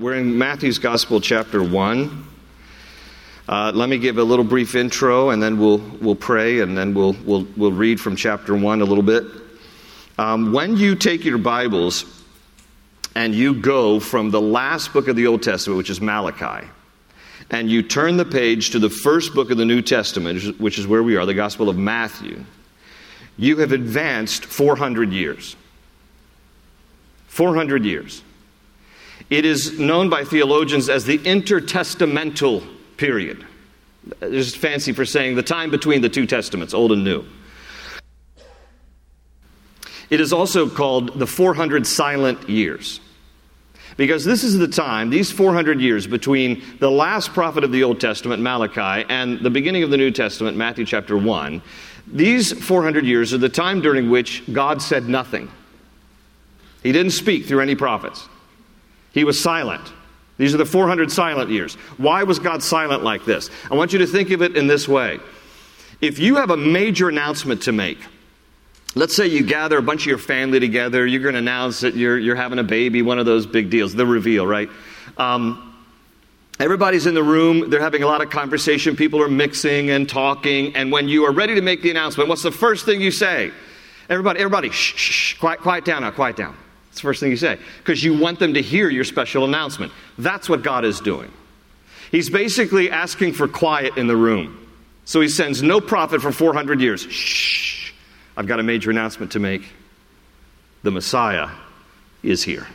We're in Matthew's Gospel, chapter 1. Let me give a little brief intro, and then we'll pray, and then we'll read from chapter 1 a little bit. When you take your Bibles and you go from the last book of the Old Testament, which is Malachi, and you turn the page to the first book of the New Testament, which is where we are, the Gospel of Matthew, you have advanced 400 years. 400 years. It is known by theologians as the intertestamental period. It's just fancy for saying the time between the two testaments, Old and New. It is also called the 400 silent years. Because this is the time, these 400 years between the last prophet of the Old Testament, Malachi, and the beginning of the New Testament, Matthew chapter 1, these 400 years are the time during which God said nothing. He didn't speak through any prophets. He was silent. These are the 400 silent years. Why was God silent like this? I want you to think of it in this way. If you have a major announcement to make, let's say you gather a bunch of your family together, you're going to announce that you're having a baby, one of those big deals, the reveal, right? Everybody's in the room, they're having a lot of conversation, people are mixing and talking, and when you are ready to make the announcement, what's the first thing you say? Everybody, shh, quiet down now, quiet down. That's the first thing you say, because you want them to hear your special announcement. That's what God is doing. He's basically asking for quiet in the room. So he sends no prophet for 400 years. Shh, I've got a major announcement to make. The Messiah is here.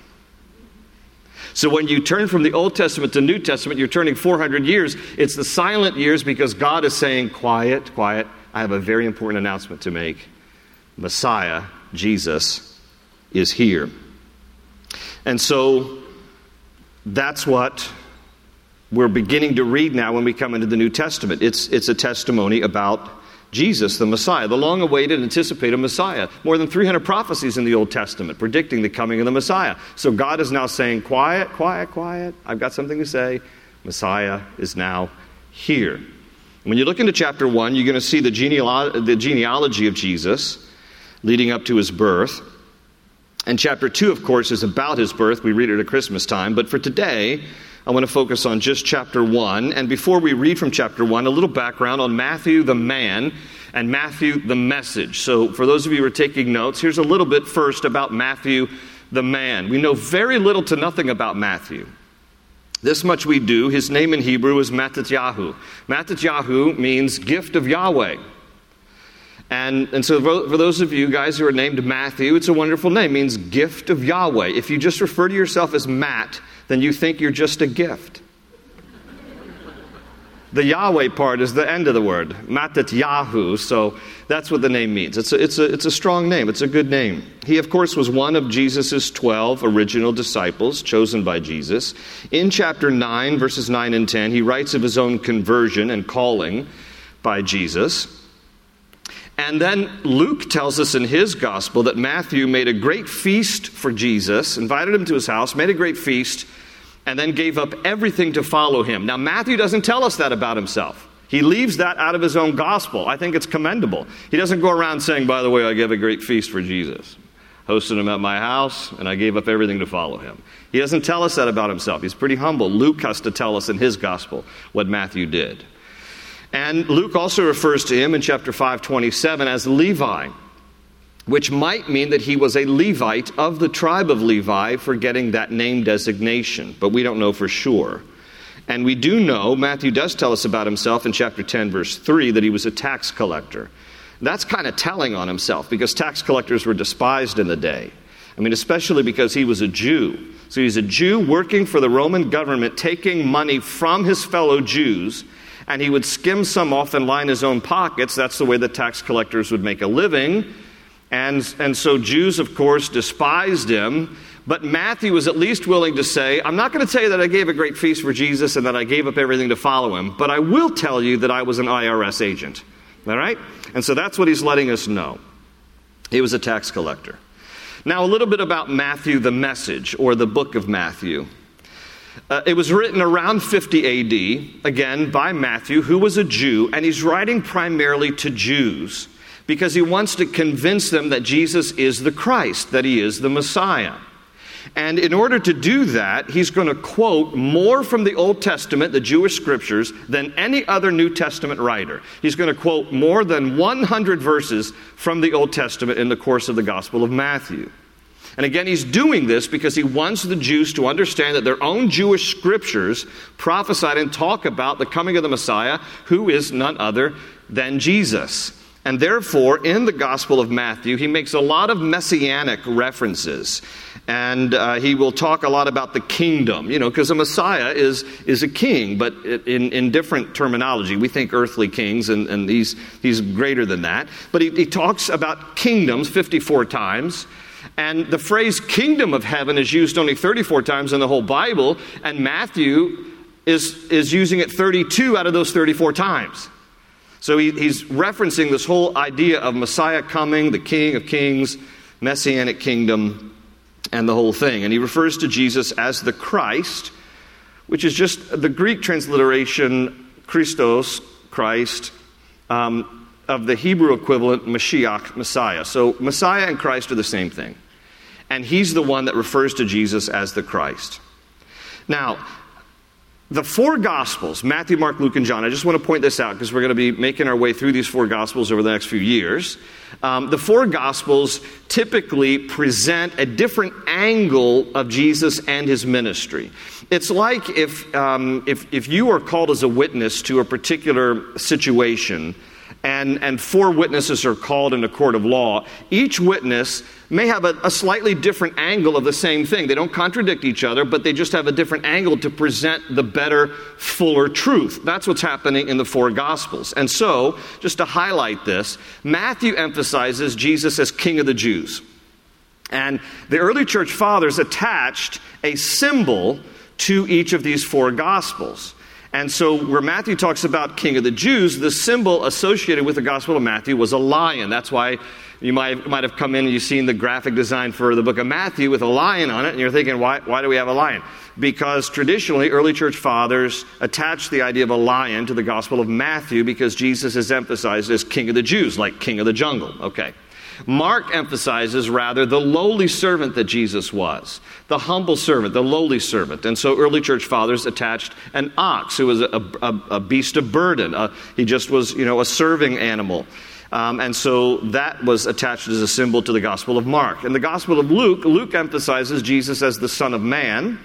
So when you turn from the Old Testament to New Testament, you're turning 400 years. It's the silent years because God is saying, quiet, I have a very important announcement to make. Messiah, Jesus, is here. And so that's what we're beginning to read now when we come into the New Testament. It's a testimony about Jesus, the Messiah, the long-awaited, anticipated Messiah. More than 300 prophecies in the Old Testament predicting the coming of the Messiah. So God is now saying, quiet. I've got something to say. Messiah is now here. When you look into chapter 1, you're going to see the genealogy of Jesus leading up to his birth. And chapter 2, of course, is about his birth. We read it at Christmas time. But for today, I want to focus on just chapter 1. And before we read from chapter 1, a little background on Matthew the man and Matthew the message. So for those of you who are taking notes, here's a little bit first about Matthew the man. We know very little to nothing about Matthew. This much we do. His name in Hebrew is Mattityahu. Mattityahu means gift of Yahweh. And so for those of you guys who are named Matthew, it's a wonderful name. It means gift of Yahweh. If you just refer to yourself as Matt, then you think you're just a gift. The Yahweh part is the end of the word, Mattityahu, so that's what the name means. It's a strong name. It's a good name. He, of course, was one of Jesus' 12 original disciples chosen by Jesus. In chapter 9, verses 9 and 10, he writes of his own conversion and calling by Jesus. And then Luke tells us in his gospel that Matthew made a great feast for Jesus, invited him to his house, made a great feast, and then gave up everything to follow him. Now, Matthew doesn't tell us that about himself. He leaves that out of his own gospel. I think it's commendable. He doesn't go around saying, by the way, I gave a great feast for Jesus. Hosted him at my house, and I gave up everything to follow him. He doesn't tell us that about himself. He's pretty humble. Luke has to tell us in his gospel what Matthew did. And Luke also refers to him in chapter 5:27 as Levi, which might mean that he was a Levite of the tribe of Levi for getting that name designation, but we don't know for sure. And we do know, Matthew does tell us about himself in chapter 10, verse 3, that he was a tax collector. That's kind of telling on himself, because tax collectors were despised in the day. I mean, especially because he was a Jew. So he's a Jew working for the Roman government, taking money from his fellow Jews, and he would skim some off and line his own pockets. That's the way the tax collectors would make a living. And so Jews, of course, despised him. But Matthew was at least willing to say, I'm not going to tell you that I gave a great feast for Jesus and that I gave up everything to follow him, but I will tell you that I was an IRS agent. All right? And so that's what he's letting us know. He was a tax collector. Now, a little bit about Matthew the message, or the book of Matthew. It was written around 50 A.D., again, by Matthew, who was a Jew, and he's writing primarily to Jews because he wants to convince them that Jesus is the Christ, that he is the Messiah. And in order to do that, he's going to quote more from the Old Testament, the Jewish scriptures, than any other New Testament writer. He's going to quote more than 100 verses from the Old Testament in the course of the Gospel of Matthew. And again, he's doing this because he wants the Jews to understand that their own Jewish scriptures prophesied and talk about the coming of the Messiah, who is none other than Jesus. And therefore, in the Gospel of Matthew, he makes a lot of messianic references. And he will talk a lot about the kingdom, because a Messiah is a king, but in different terminology. We think earthly kings, and he's greater than that. But he talks about kingdoms 54 times. And the phrase kingdom of heaven is used only 34 times in the whole Bible, and Matthew is using it 32 out of those 34 times. So he's referencing this whole idea of Messiah coming, the King of Kings, Messianic kingdom, and the whole thing. And he refers to Jesus as the Christ, which is just the Greek transliteration, Christos, Christ, of the Hebrew equivalent, Mashiach, Messiah. So Messiah and Christ are the same thing. And he's the one that refers to Jesus as the Christ. Now, the four Gospels, Matthew, Mark, Luke, and John, I just want to point this out because we're going to be making our way through these four Gospels over the next few years. The four Gospels typically present a different angle of Jesus and his ministry. It's like if you are called as a witness to a particular situation, and four witnesses are called in a court of law, each witness may have a slightly different angle of the same thing. They don't contradict each other, but they just have a different angle to present the better, fuller truth. That's what's happening in the four Gospels. And so, just to highlight this, Matthew emphasizes Jesus as King of the Jews. And the early church fathers attached a symbol to each of these four Gospels. And so where Matthew talks about King of the Jews, the symbol associated with the Gospel of Matthew was a lion. That's why you might have come in and you've seen the graphic design for the book of Matthew with a lion on it, and you're thinking, why do we have a lion? Because traditionally, early church fathers attached the idea of a lion to the Gospel of Matthew because Jesus is emphasized as King of the Jews, like King of the jungle. Okay. Mark emphasizes, rather, the lowly servant that Jesus was. The humble servant, the lowly servant. And so early church fathers attached an ox who was a beast of burden. He just was, a serving animal. And so that was attached as a symbol to the Gospel of Mark. In the Gospel of Luke emphasizes Jesus as the Son of Man.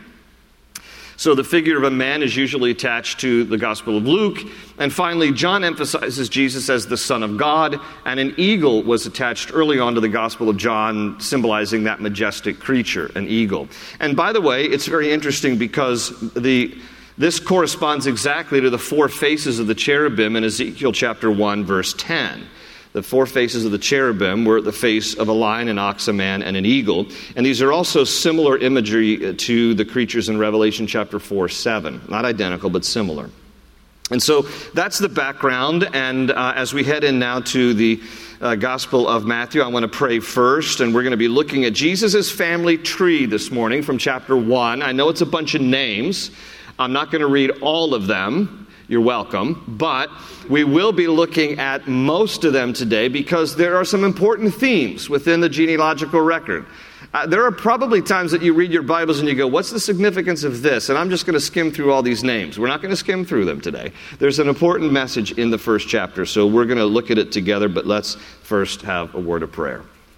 So the figure of a man is usually attached to the Gospel of Luke. And finally, John emphasizes Jesus as the Son of God, and an eagle was attached early on to the Gospel of John, symbolizing that majestic creature, an eagle. And by the way, it's very interesting because this corresponds exactly to the four faces of the cherubim in Ezekiel chapter 1, verse 10. The four faces of the cherubim were the face of a lion, an ox, a man, and an eagle. And these are also similar imagery to the creatures in Revelation chapter 4, 7. Not identical, but similar. And so that's the background. And as we head in now to the Gospel of Matthew, I want to pray first. And we're going to be looking at Jesus' family tree this morning from chapter 1. I know it's a bunch of names. I'm not going to read all of them. You're welcome. But we will be looking at most of them today because there are some important themes within the genealogical record. There are probably times that you read your Bibles and you go, what's the significance of this? And I'm just going to skim through all these names. We're not going to skim through them today. There's an important message in the first chapter, so we're going to look at it together, but let's first have a word of prayer.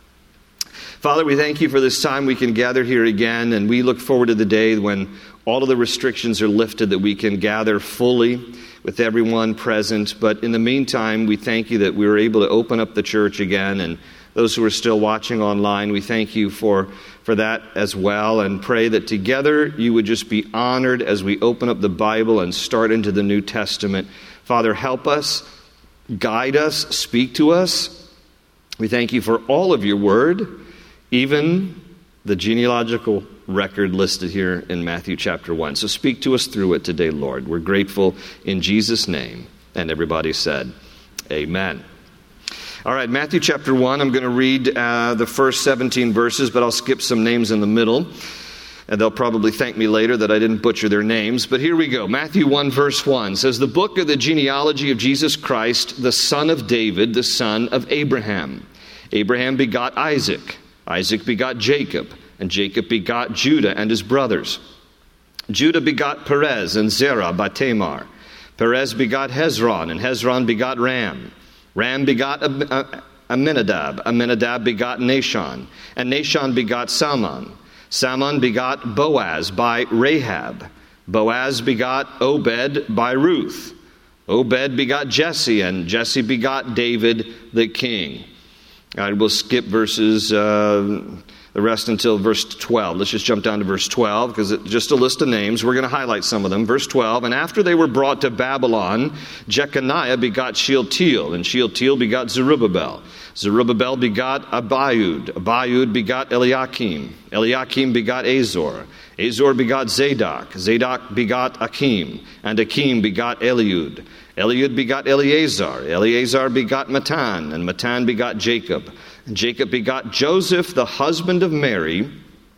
Father, we thank you for this time we can gather here again, and we look forward to the day when all of the restrictions are lifted, that we can gather fully with everyone present. But in the meantime, we thank you that we were able to open up the church again, and those who are still watching online, we thank you for that as well, and pray that together you would just be honored as we open up the Bible and start into the New Testament. Father, help us, guide us, speak to us. We thank you for all of your word, even the genealogical record listed here in Matthew chapter 1. So speak to us through it today, Lord. We're grateful in Jesus' name. And everybody said, amen. All right, Matthew chapter 1, I'm going to read the first 17 verses, but I'll skip some names in the middle. And they'll probably thank me later that I didn't butcher their names. But here we go. Matthew 1, verse 1 says, "The book of the genealogy of Jesus Christ, the son of David, the son of Abraham. Abraham begot Isaac. Isaac begot Jacob. And Jacob begot Judah and his brothers. Judah begot Perez and Zerah by Tamar. Perez begot Hezron, and Hezron begot Ram. Ram begot Amminadab. Amminadab begot Nahshon, and Nahshon begot Salmon. Salmon begot Boaz by Rahab. Boaz begot Obed by Ruth. Obed begot Jesse, and Jesse begot David the king. All right, we'll skip the rest until verse 12. Let's just jump down to verse 12 because it's just a list of names. We're going to highlight some of them. Verse 12, and after they were brought to Babylon, Jeconiah begot Shealtiel, and Shealtiel begot Zerubbabel. Zerubbabel begot Abiud. Abiud begot Eliakim. Eliakim begot Azor. Azor begot Zadok. Zadok begot Akim. And Akim begot Eliud. Eliud begot Eleazar. Eleazar begot Matan. And Matan begot Jacob. And Jacob begot Joseph, the husband of Mary,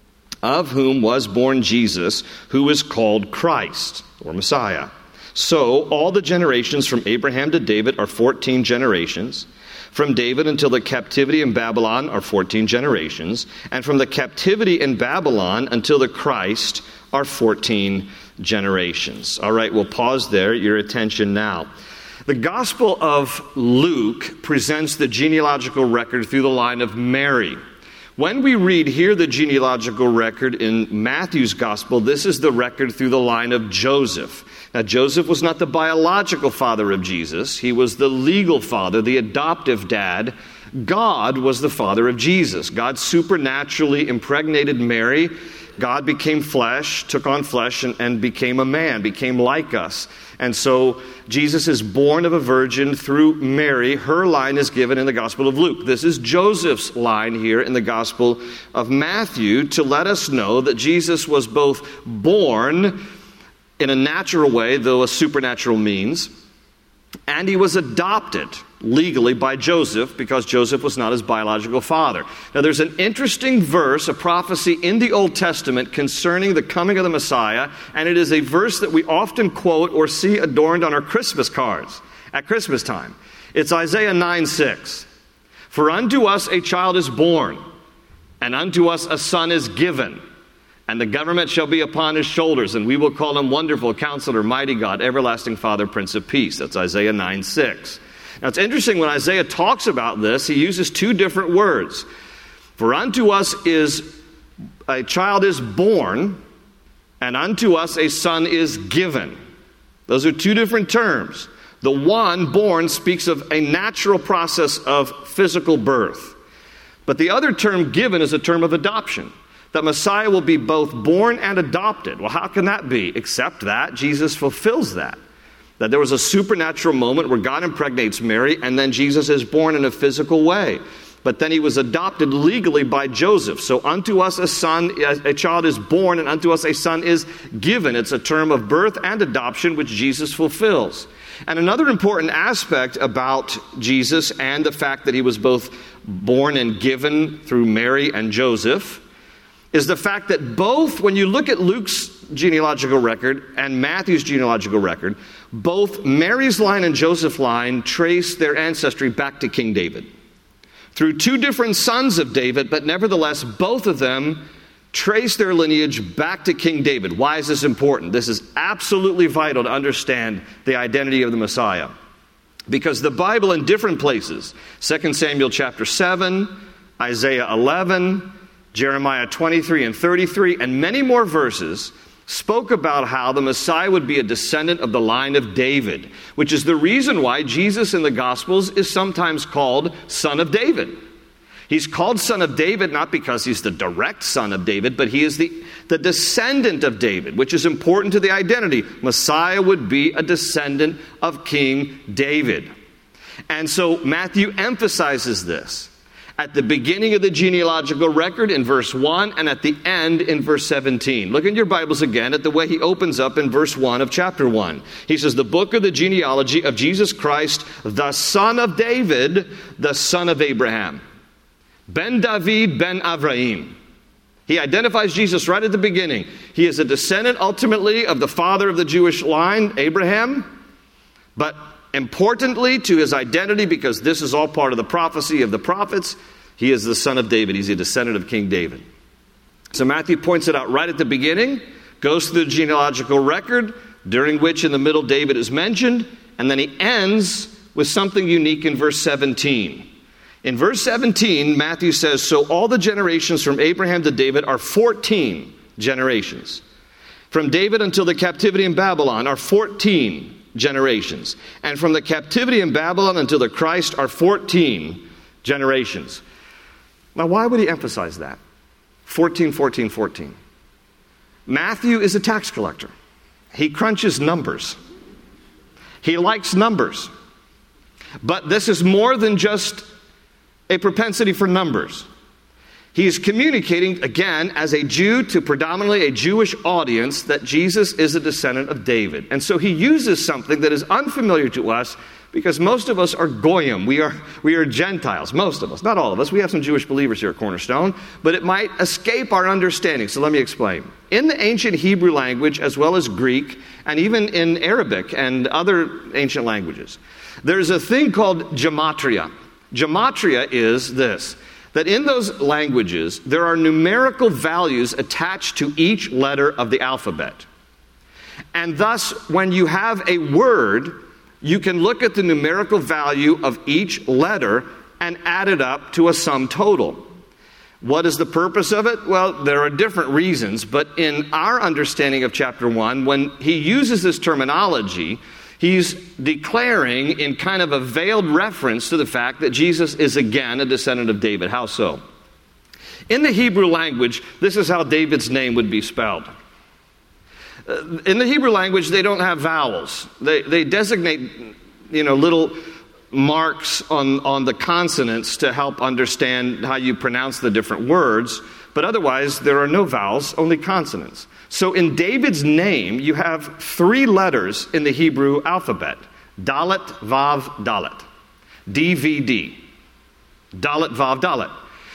of whom was born Jesus, who is called Christ, or Messiah. So all the generations from Abraham to David are 14 generations. From David until the captivity in Babylon are 14 generations. And from the captivity in Babylon until the Christ are 14 generations. All right, we'll pause there. Your attention now. The Gospel of Luke presents the genealogical record through the line of Mary. When we read here the genealogical record in Matthew's Gospel, this is the record through the line of Joseph. Now, Joseph was not the biological father of Jesus. He was the legal father, the adoptive dad. God was the father of Jesus. God supernaturally impregnated Mary. God became flesh, took on flesh, and became a man, became like us. And so Jesus is born of a virgin through Mary. Her line is given in the Gospel of Luke. This is Joseph's line here in the Gospel of Matthew to let us know that Jesus was both born in a natural way, though a supernatural means, and he was adopted legally by Joseph because Joseph was not his biological father. Now there's an interesting verse, a prophecy in the Old Testament concerning the coming of the Messiah, and it is a verse that we often quote or see adorned on our Christmas cards at Christmas time. It's Isaiah 9:6. For unto us a child is born, and unto us a son is given, and the government shall be upon his shoulders, and we will call him Wonderful Counselor, Mighty God, Everlasting Father, Prince of Peace. That's Isaiah 9:6. Now it's interesting when Isaiah talks about this, he uses two different words. For unto us a child is born, and unto us a son is given. Those are two different terms. The one, born, speaks of a natural process of physical birth. But the other term, given, is a term of adoption. That Messiah will be both born and adopted. Well, how can that be? Except that Jesus fulfills that. That there was a supernatural moment where God impregnates Mary, and then Jesus is born in a physical way. But then he was adopted legally by Joseph. So unto us a child is born, and unto us a son is given. It's a term of birth and adoption, which Jesus fulfills. And another important aspect about Jesus and the fact that he was both born and given through Mary and Joseph is the fact that both, when you look at Luke's genealogical record and Matthew's genealogical record, both Mary's line and Joseph's line trace their ancestry back to King David. Through two different sons of David, but nevertheless, both of them trace their lineage back to King David. Why is this important? This is absolutely vital to understand the identity of the Messiah. Because the Bible in different places, 2 Samuel chapter 7, Isaiah 11, Jeremiah 23 and 33, and many more verses spoke about how the Messiah would be a descendant of the line of David, which is the reason why Jesus in the Gospels is sometimes called Son of David. He's called Son of David not because he's the direct son of David, but he is the descendant of David, which is important to the identity. Messiah would be a descendant of King David. And so Matthew emphasizes this at the beginning of the genealogical record in verse 1 and at the end in verse 17. Look in your Bibles again at the way he opens up in verse 1 of chapter 1. He says, the book of the genealogy of Jesus Christ, the son of David, the son of Abraham. Ben David, Ben Avraham. He identifies Jesus right at the beginning. He is a descendant ultimately of the father of the Jewish line, Abraham, but importantly to his identity, because this is all part of the prophecy of the prophets, he is the son of David. He's a descendant of King David. So Matthew points it out right at the beginning, goes through the genealogical record, during which in the middle David is mentioned, and then he ends with something unique in verse 17. In verse 17, Matthew says, so all the generations from Abraham to David are 14 generations. From David until the captivity in Babylon are 14 generations. And from the captivity in Babylon until the Christ are 14 generations. Now, why would he emphasize that? 14, 14, 14. Matthew is a tax collector. He crunches numbers. He likes numbers. But this is more than just a propensity for numbers. He is communicating, again, as a Jew to predominantly a Jewish audience, that Jesus is a descendant of David. And so he uses something that is unfamiliar to us because most of us are Goyim. We are Gentiles, most of us, not all of us. We have some Jewish believers here at Cornerstone, but it might escape our understanding. So let me explain. In the ancient Hebrew language, as well as Greek, and even in Arabic and other ancient languages, there's a thing called gematria. Gematria is this, that in those languages, there are numerical values attached to each letter of the alphabet. And thus, when you have a word, you can look at the numerical value of each letter and add it up to a sum total. What is the purpose of it? Well, there are different reasons, but in our understanding of chapter 1, when he uses this terminology, he's declaring in kind of a veiled reference to the fact that Jesus is again a descendant of David. How so? In the Hebrew language, this is how David's name would be spelled. In the Hebrew language, they don't have vowels. They designate, little marks on the consonants to help understand how you pronounce the different words. But otherwise, there are no vowels, only consonants. So in David's name, you have 3 letters in the Hebrew alphabet. Dalet, Vav, Dalet. DVD. Dalet, Vav, Dalet.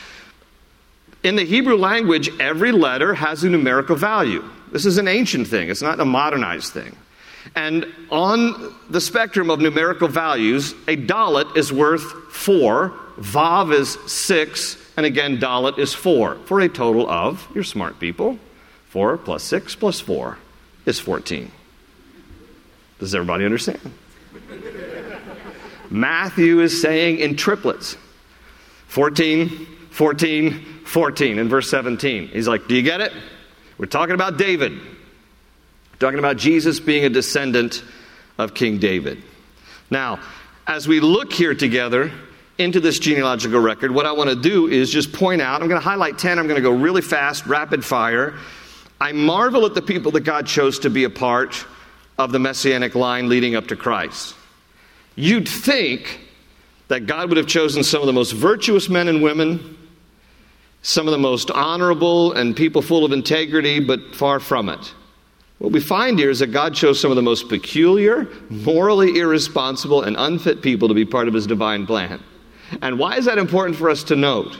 In the Hebrew language, every letter has a numerical value. This is an ancient thing. It's not a modernized thing. And on the spectrum of numerical values, a Dalet is worth 4, Vav is 6, and again, Dalet is 4, for a total of, you're smart people, 4 plus 6 plus 4 is 14. Does everybody understand? Matthew is saying in triplets, 14, 14, 14 in verse 17. He's like, do you get it? We're talking about David. We're talking about Jesus being a descendant of King David. Now, as we look here together into this genealogical record, what I want to do is just point out, I'm going to highlight 10, I'm going to go really fast, rapid fire. I marvel at the people that God chose to be a part of the messianic line leading up to Christ. You'd think that God would have chosen some of the most virtuous men and women, some of the most honorable and people full of integrity, but far from it. What we find here is that God chose some of the most peculiar, morally irresponsible, and unfit people to be part of his divine plan. And why is that important for us to note?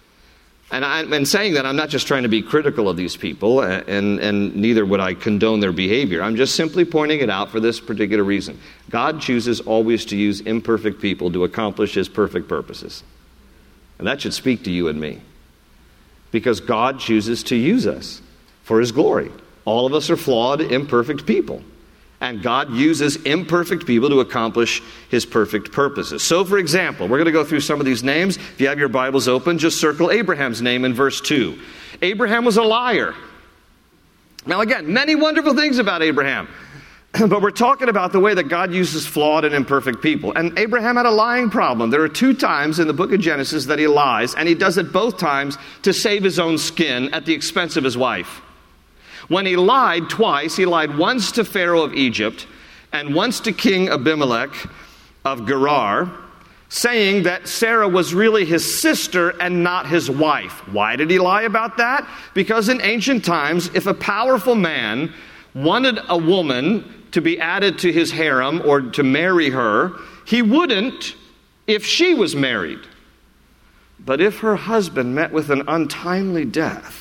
And saying that, I'm not just trying to be critical of these people, and neither would I condone their behavior. I'm just simply pointing it out for this particular reason. God chooses always to use imperfect people to accomplish his perfect purposes. And that should speak to you and me. Because God chooses to use us for his glory. All of us are flawed, imperfect people. And God uses imperfect people to accomplish his perfect purposes. So, for example, we're going to go through some of these names. If you have your Bibles open, just circle Abraham's name in verse 2. Abraham was a liar. Now, again, many wonderful things about Abraham. But we're talking about the way that God uses flawed and imperfect people. And Abraham had a lying problem. There are 2 times in the book of Genesis that he lies, and he does it both times to save his own skin at the expense of his wife. When he lied twice, he lied once to Pharaoh of Egypt and once to King Abimelech of Gerar, saying that Sarah was really his sister and not his wife. Why did he lie about that? Because in ancient times, if a powerful man wanted a woman to be added to his harem or to marry her, he wouldn't if she was married. But if her husband met with an untimely death,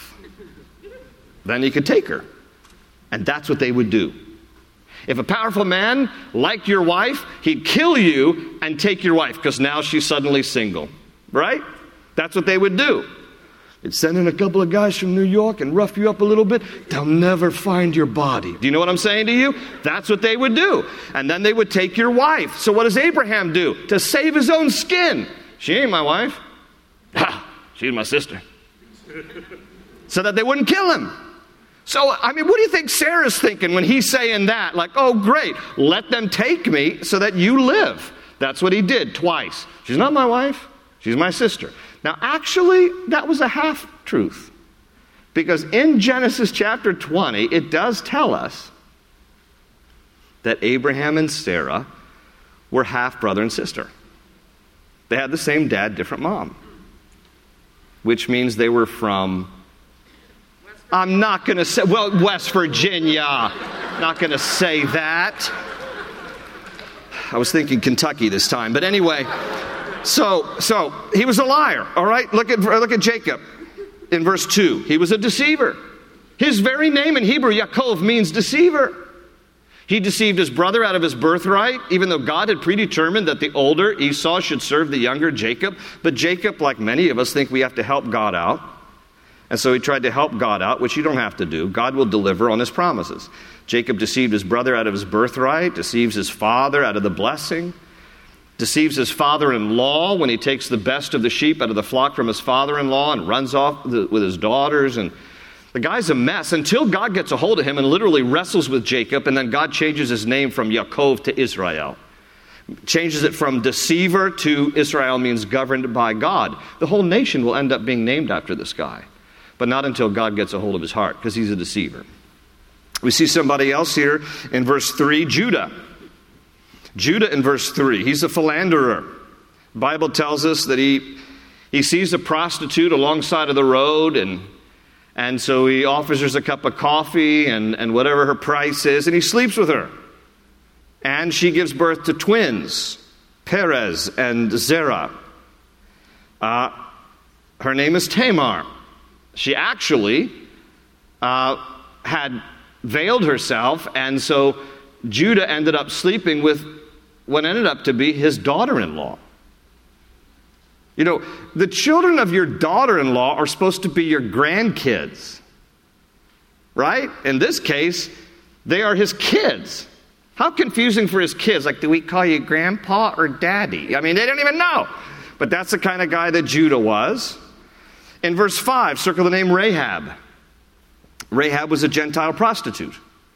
then he could take her. And that's what they would do. If a powerful man liked your wife, he'd kill you and take your wife because now she's suddenly single. Right? That's what they would do. They'd send in a couple of guys from New York and rough you up a little bit. They'll never find your body. Do you know what I'm saying to you? That's what they would do. And then they would take your wife. So what does Abraham do? To save his own skin. She ain't my wife. She's my sister. So that they wouldn't kill him. So, I mean, what do you think Sarah's thinking when he's saying that? Like, oh, great, let them take me so that you live. That's what he did twice. She's not my wife. She's my sister. Now, actually, that was a half-truth. Because in Genesis chapter 20, it does tell us that Abraham and Sarah were half brother and sister. They had the same dad, different mom. Which means they were from, I'm not going to say, well, West Virginia. Not going to say that. I was thinking Kentucky this time. But anyway, so he was a liar, all right? Look at Jacob in verse 2. He was a deceiver. His very name in Hebrew, Yaakov, means deceiver. He deceived his brother out of his birthright, even though God had predetermined that the older Esau should serve the younger Jacob. But Jacob, like many of us, think we have to help God out. And so he tried to help God out, which you don't have to do. God will deliver on his promises. Jacob deceived his brother out of his birthright, deceives his father out of the blessing, deceives his father-in-law when he takes the best of the sheep out of the flock from his father-in-law and runs off with his daughters. And the guy's a mess until God gets a hold of him and literally wrestles with Jacob, and then God changes his name from Yaakov to Israel. Changes it from deceiver to Israel means governed by God. The whole nation will end up being named after this guy. But not until God gets a hold of his heart, because he's a deceiver. We see somebody else here in verse 3, Judah. Judah in verse 3, he's a philanderer. The Bible tells us that he sees a prostitute alongside of the road, and so he offers her a cup of coffee and whatever her price is, and he sleeps with her. And she gives birth to twins, Perez and Zerah. Her name is Tamar. She actually had veiled herself, and so Judah ended up sleeping with what ended up to be his daughter-in-law. You know, the children of your daughter-in-law are supposed to be your grandkids, right? In this case, they are his kids. How confusing for his kids. Like, do we call you grandpa or daddy? I mean, they don't even know. But that's the kind of guy that Judah was. In verse 5, circle the name Rahab. Rahab was a Gentile prostitute.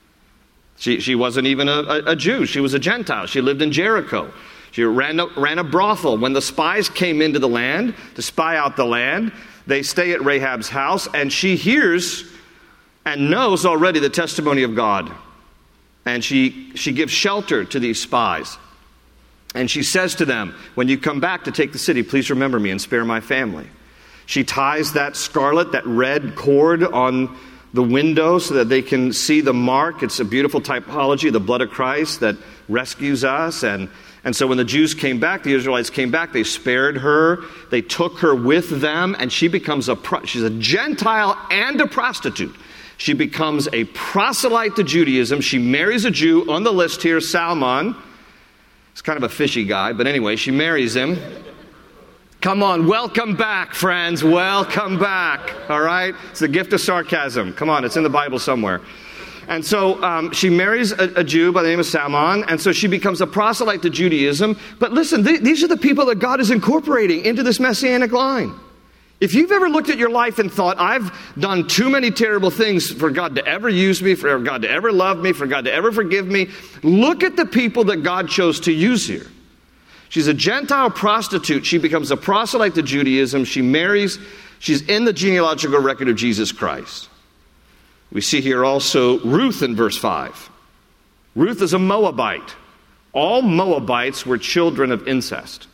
She wasn't even a Jew. She was a Gentile. She lived in Jericho. She ran a brothel. When the spies came into the land to spy out the land, they stay at Rahab's house, and she hears and knows already the testimony of God. And she gives shelter to these spies. And she says to them, when you come back to take the city, please remember me and spare my family. She ties that scarlet, that red cord on the window so that they can see the mark. It's a beautiful typology of the blood of Christ that rescues us. And so when the Jews came back, the Israelites came back, they spared her. They took her with them, and she becomes she's a Gentile and a prostitute. She becomes a proselyte to Judaism. She marries a Jew on the list here, Salmon. He's kind of a fishy guy, but anyway, she marries him. Come on, welcome back, friends. Welcome back. All right? It's the gift of sarcasm. Come on, it's in the Bible somewhere. And so she marries a Jew by the name of Salmon, and so she becomes a proselyte to Judaism. But listen, these are the people that God is incorporating into this messianic line. If you've ever looked at your life and thought, I've done too many terrible things for God to ever use me, for God to ever love me, for God to ever forgive me, look at the people that God chose to use here. She's a Gentile prostitute. She becomes a proselyte to Judaism. She marries. She's in the genealogical record of Jesus Christ. We see here also Ruth in verse 5. Ruth is a Moabite. All Moabites were children of incest.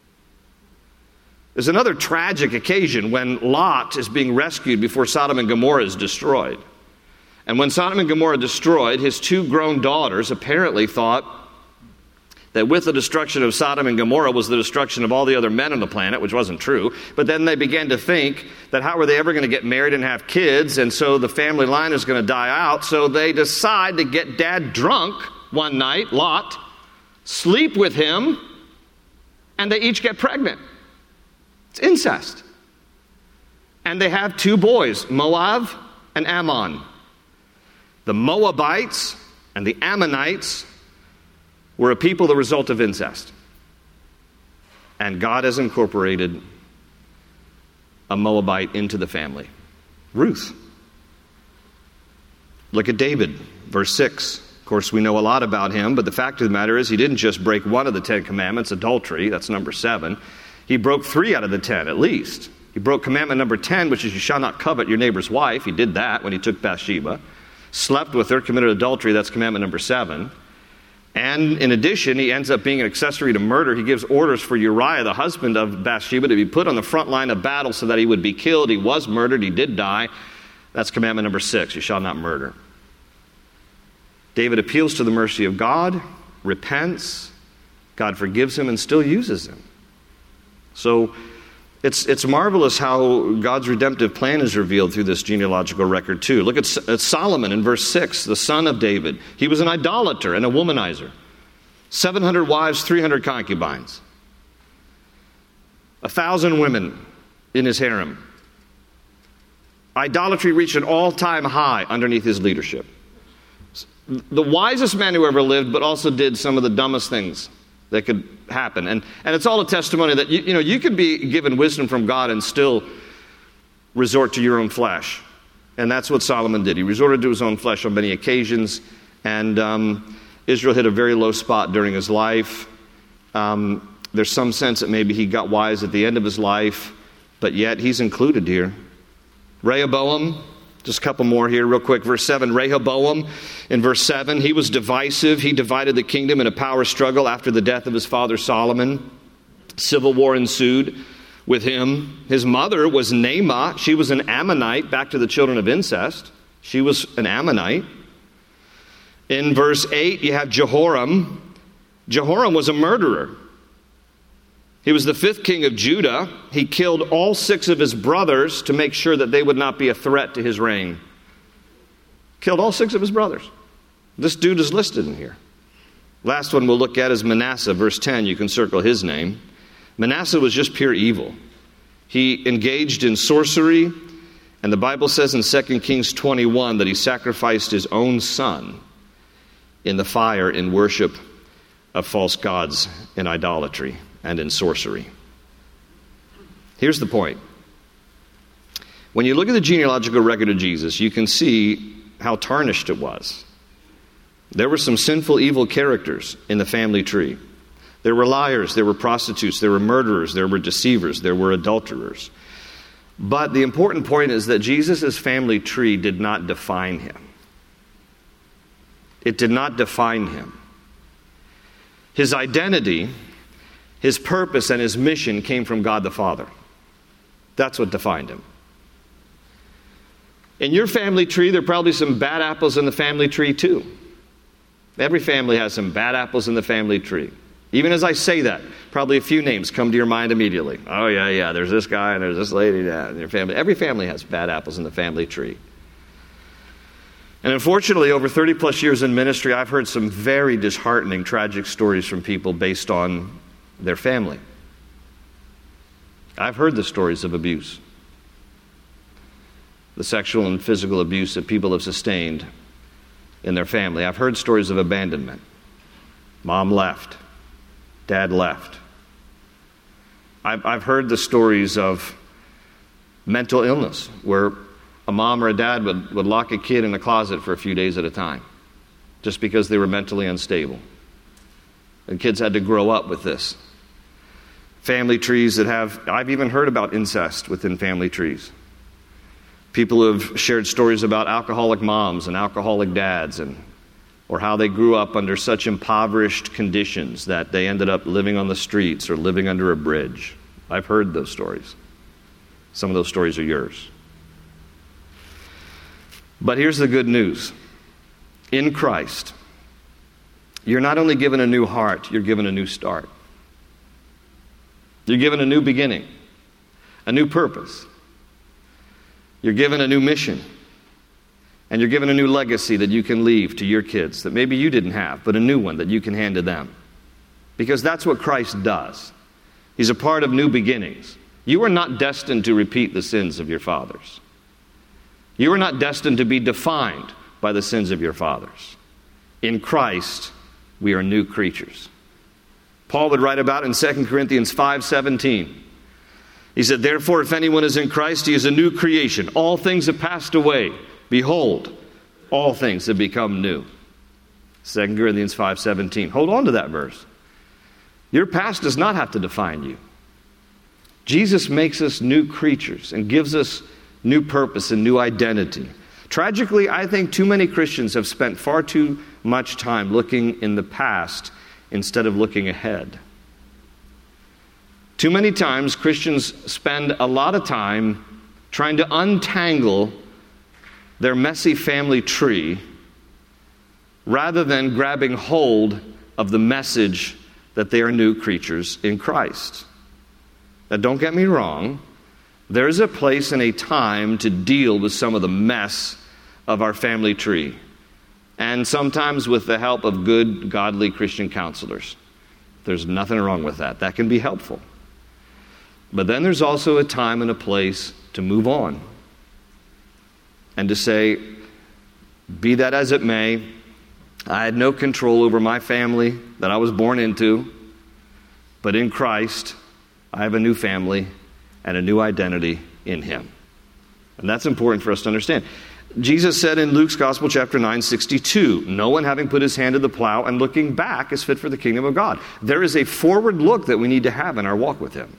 There's another tragic occasion when Lot is being rescued before Sodom and Gomorrah is destroyed. And when Sodom and Gomorrah destroyed, his two grown daughters apparently thought that with the destruction of Sodom and Gomorrah was the destruction of all the other men on the planet, which wasn't true. But then they began to think that how were they ever going to get married and have kids, and so the family line is going to die out. So they decide to get dad drunk one night, Lot, sleep with him, and they each get pregnant. It's incest. And they have two boys, Moab and Ammon. The Moabites and the Ammonites were a people the result of incest. And God has incorporated a Moabite into the family, Ruth. Look at David, verse 6. Of course, we know a lot about him, but the fact of the matter is he didn't just break one of the 10 commandments, adultery, that's number 7. He broke 3 out of the 10 at least. He broke commandment number 10, which is you shall not covet your neighbor's wife. He did that when he took Bathsheba. Slept with her, committed adultery, that's commandment number 7. And in addition, he ends up being an accessory to murder. He gives orders for Uriah, the husband of Bathsheba, to be put on the front line of battle so that he would be killed. He was murdered. He did die. That's commandment number 6. You shall not murder. David appeals to the mercy of God, repents. God forgives him and still uses him. So it's marvelous how God's redemptive plan is revealed through this genealogical record too. Look at Solomon in verse 6, the son of David. He was an idolater and a womanizer. 700 wives, 300 concubines. 1,000 women in his harem. Idolatry reached an all-time high underneath his leadership. The wisest man who ever lived, but also did some of the dumbest things that could happen. And it's all a testimony that you could be given wisdom from God and still resort to your own flesh. And that's what Solomon did. He resorted to his own flesh on many occasions. And Israel hit a very low spot during his life. There's some sense that maybe he got wise at the end of his life, but yet he's included here. Rehoboam, just a couple more here real quick. Verse 7, Rehoboam in verse 7, he was divisive. He divided the kingdom in a power struggle after the death of his father Solomon. Civil war ensued with him. His mother was Naamah. She was an Ammonite, back to the children of incest. She was an Ammonite. In verse 8, you have Jehoram. Jehoram was a murderer. He was the 5th king of Judah. He killed all 6 of his brothers to make sure that they would not be a threat to his reign. Killed all 6 of his brothers. This dude is listed in here. Last one we'll look at is Manasseh, verse 10. You can circle his name. Manasseh was just pure evil. He engaged in sorcery, and the Bible says in 2 Kings 21 that he sacrificed his own son in the fire in worship of false gods and idolatry and in sorcery. Here's the point. When you look at the genealogical record of Jesus, you can see how tarnished it was. There were some sinful, evil characters in the family tree. There were liars, there were prostitutes, there were murderers, there were deceivers, there were adulterers. But the important point is that Jesus' family tree did not define him. It did not define him. His identity, his purpose, and his mission came from God the Father. That's what defined him. In your family tree, there are probably some bad apples in the family tree too. Every family has some bad apples in the family tree. Even as I say that, probably a few names come to your mind immediately. Oh, yeah, there's this guy and there's this lady in your family. Every family has bad apples in the family tree. And unfortunately, over 30 plus years in ministry, I've heard some very disheartening, tragic stories from people based on their family. I've heard the stories of abuse. The sexual and physical abuse that people have sustained in their family. I've heard stories of abandonment. Mom left. Dad left. I've heard the stories of mental illness where a mom or a dad would lock a kid in a closet for a few days at a time just because they were mentally unstable. And kids had to grow up with this. Family trees that I've even heard about incest within family trees. People who have shared stories about alcoholic moms and alcoholic dads or how they grew up under such impoverished conditions that they ended up living on the streets or living under a bridge. I've heard those stories. Some of those stories are yours. But here's the good news. In Christ, you're not only given a new heart, you're given a new start. You're given a new beginning, a new purpose. You're given a new mission. And you're given a new legacy that you can leave to your kids that maybe you didn't have, but a new one that you can hand to them. Because that's what Christ does. He's a part of new beginnings. You are not destined to repeat the sins of your fathers. You are not destined to be defined by the sins of your fathers. In Christ, we are new creatures. Paul would write about in 2 Corinthians 5:17. He said, therefore, if anyone is in Christ, he is a new creation. All things have passed away. Behold, all things have become new. 2 Corinthians 5:17. Hold on to that verse. Your past does not have to define you. Jesus makes us new creatures and gives us new purpose and new identity. Tragically, I think too many Christians have spent far too much time looking in the past instead of looking ahead. Too many times, Christians spend a lot of time trying to untangle their messy family tree rather than grabbing hold of the message that they are new creatures in Christ. Now, don't get me wrong. There is a place and a time to deal with some of the mess of our family tree, and sometimes with the help of good, godly Christian counselors. There's nothing wrong with that. That can be helpful. But then there's also a time and a place to move on and to say, be that as it may, I had no control over my family that I was born into, but in Christ, I have a new family and a new identity in Him. And that's important for us to understand. Jesus said in Luke's Gospel, chapter 9:62, no one having put his hand to the plow and looking back is fit for the kingdom of God. There is a forward look that we need to have in our walk with Him.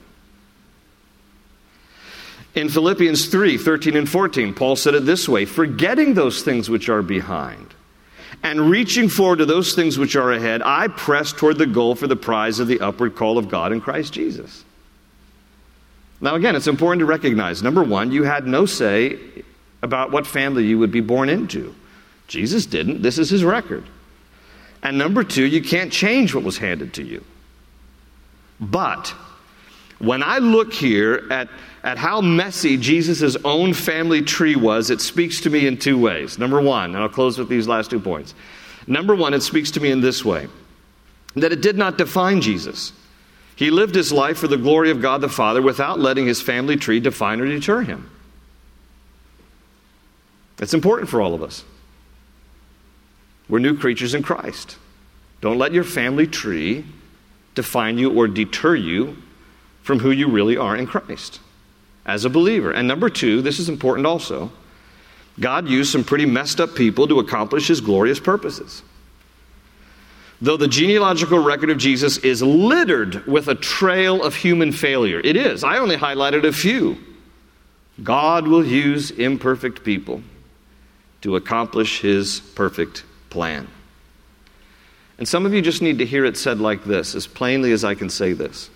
In Philippians 3:13 and 14, Paul said it this way, forgetting those things which are behind and reaching forward to those things which are ahead, I press toward the goal for the prize of the upward call of God in Christ Jesus. Now again, it's important to recognize, number one, you had no say about what family you would be born into. Jesus didn't. This is His record. And number two, you can't change what was handed to you. But when I look here at how messy Jesus' own family tree was, it speaks to me in two ways. Number one, and I'll close with these last 2 points. Number one, it speaks to me in this way, that it did not define Jesus. He lived His life for the glory of God the Father without letting His family tree define or deter Him. It's important for all of us. We're new creatures in Christ. Don't let your family tree define you or deter you from who you really are in Christ as a believer. And number two, this is important also, God used some pretty messed up people to accomplish His glorious purposes. Though the genealogical record of Jesus is littered with a trail of human failure, it is. I only highlighted a few. God will use imperfect people to accomplish His perfect plan. And some of you just need to hear it said like this, as plainly as I can say this.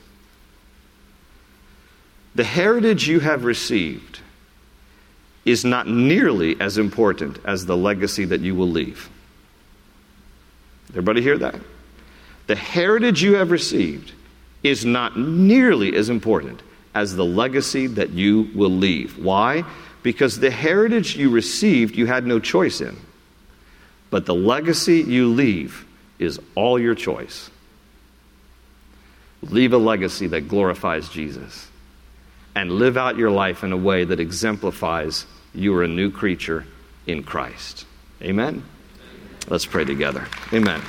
The heritage you have received is not nearly as important as the legacy that you will leave. Everybody hear that? The heritage you have received is not nearly as important as the legacy that you will leave. Why? Because the heritage you received, you had no choice in. But the legacy you leave is all your choice. Leave a legacy that glorifies Jesus. And live out your life in a way that exemplifies you are a new creature in Christ. Amen? Let's pray together. Amen.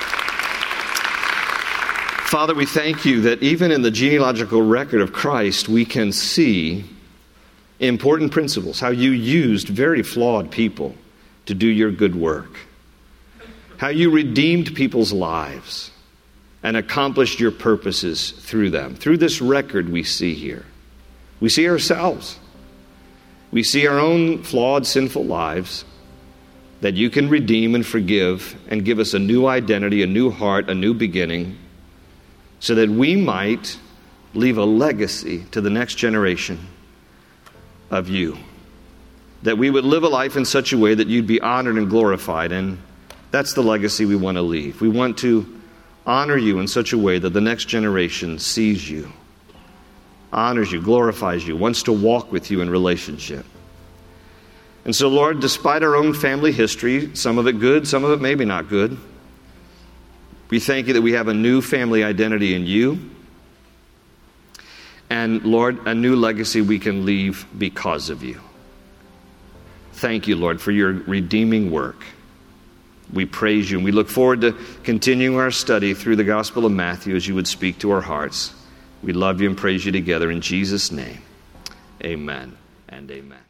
Father, we thank You that even in the genealogical record of Christ, we can see important principles, how You used very flawed people to do Your good work, how You redeemed people's lives and accomplished Your purposes through them. Through this record we see here, we see ourselves. We see our own flawed, sinful lives that You can redeem and forgive and give us a new identity, a new heart, a new beginning, so that we might leave a legacy to the next generation of You. That we would live a life in such a way that You'd be honored and glorified, and that's the legacy we want to leave. We want to honor You in such a way that the next generation sees You, honors You, glorifies You, wants to walk with You in relationship. And so, Lord, despite our own family history, some of it good, some of it maybe not good, we thank You that we have a new family identity in You. And Lord, a new legacy we can leave because of you. Thank you, Lord, for your redeeming work. We praise you, and we look forward to continuing our study through the Gospel of Matthew as you would speak to our hearts. We love you and praise you together in Jesus' name. Amen and amen.